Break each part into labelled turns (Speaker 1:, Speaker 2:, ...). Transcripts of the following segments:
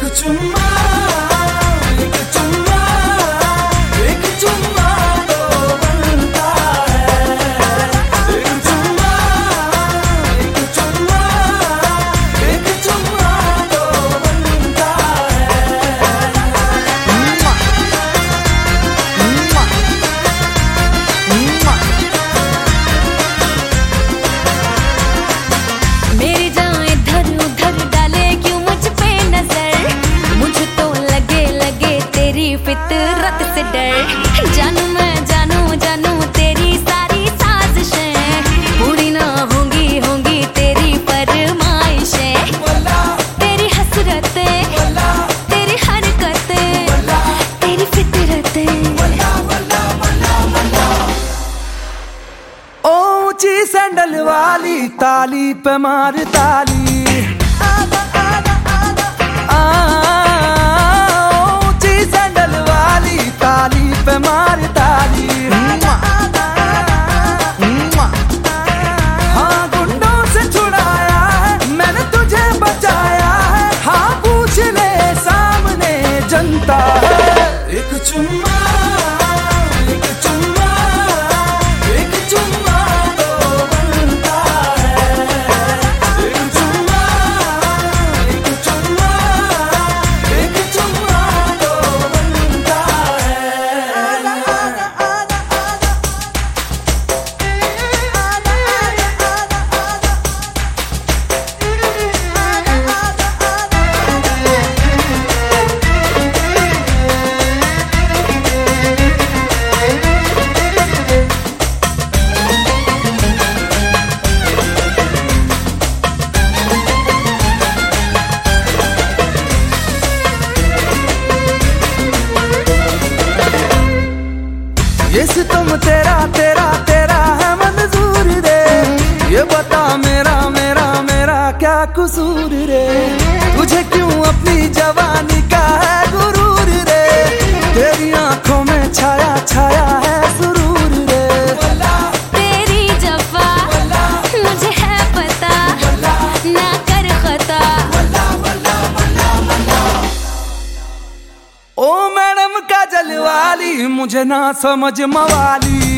Speaker 1: चुम्मा, एक चुम्मा, एक चुम्मा तो बनता है। एक चुम्मा, एक चुम्मा, एक चुम्मा तो बनता
Speaker 2: है। मेरी जान इधर उधर डाले क्यों मुझ पे नजर, मुझे तो लगे लगे तेरी फितरत से डर। जानू मैं जानू जानू तेरी सारी साजिशें पूरी ना होंगी होंगी तेरी फरमाइशें। तेरी हसरतें, तेरी हरकतें, तेरी फितरतें।
Speaker 1: ऊंची सैंडल वाली ताली पे मार ताली, ऊंची सैंडल वाली ताली पे मार ताली। हाँ गुंडों से छुड़ाया है मैंने तुझे बचाया है, हाँ पूछ ले सामने जनता है। एक चुम्मा, एक चुम्मा, एक चुम्मा तो बनता है। एक चुम्मा, एक चुम्मा, एक चुम्मा तो बनता ये सितम तेरा तेरा तेरा है मंजूर रे, ये बता मेरा मेरा मेरा क्या कसूर रे। तुझे क्यों अपनी जवानी का है गुरूर रे, तेरी आंखों में छाया छाया है सुरूर रे।
Speaker 2: तेरी जफा मुझे है पता, ना कर खता।
Speaker 1: ओ मैडम काजल वाली मुझे ना समझ मवाली,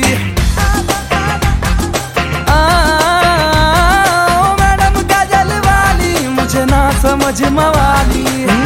Speaker 1: ओ मैडम काजल वाली मुझे ना समझ मवाली।